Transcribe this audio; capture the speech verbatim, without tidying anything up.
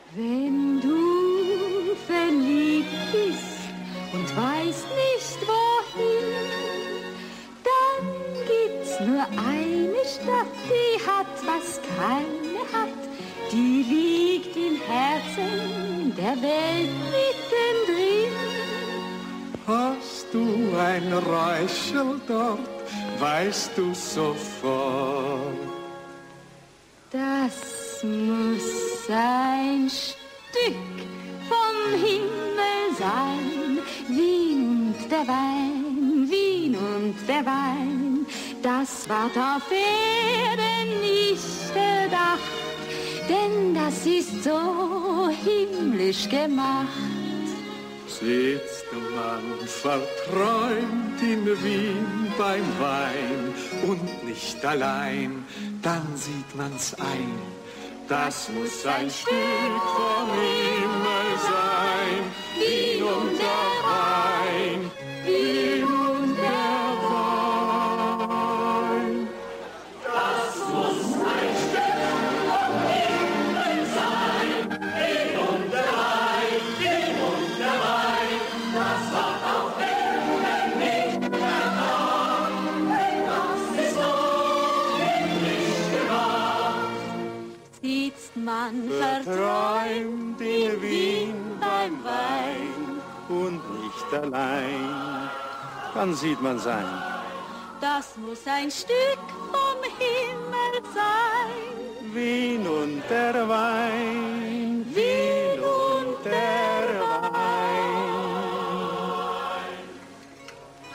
Wenn du verliebt bist und weißt nicht wohin, dann gibt's nur eine Stadt, die hat, was keine hat. Die liegt im Herzen der Welt mittendrin. Hast du ein Räuschel dort, weißt du sofort. Das muss ein Stück vom Himmel sein. Wien und der Wein, Wien und der Wein. Das ward auf Erden nicht erdacht, denn das ist so himmlisch gemacht. Sitzt man verträumt in Wien beim Wein und nicht allein, dann sieht man's ein. Das muss ein Stück vom Himmel sein. Wien und der Wein, Wien und der Wein. Das muss ein Stück vom Himmel sein. Wien und der Wein, Wien und der Wein. Das war auf Erden nicht erdacht, denn das ist so himmlisch gemacht. Sitzt man Verträumt in Wien beim Wein und nicht allein, dann sieht man's ein. Das muss ein Stück vom Himmel sein. Wien und der Wein,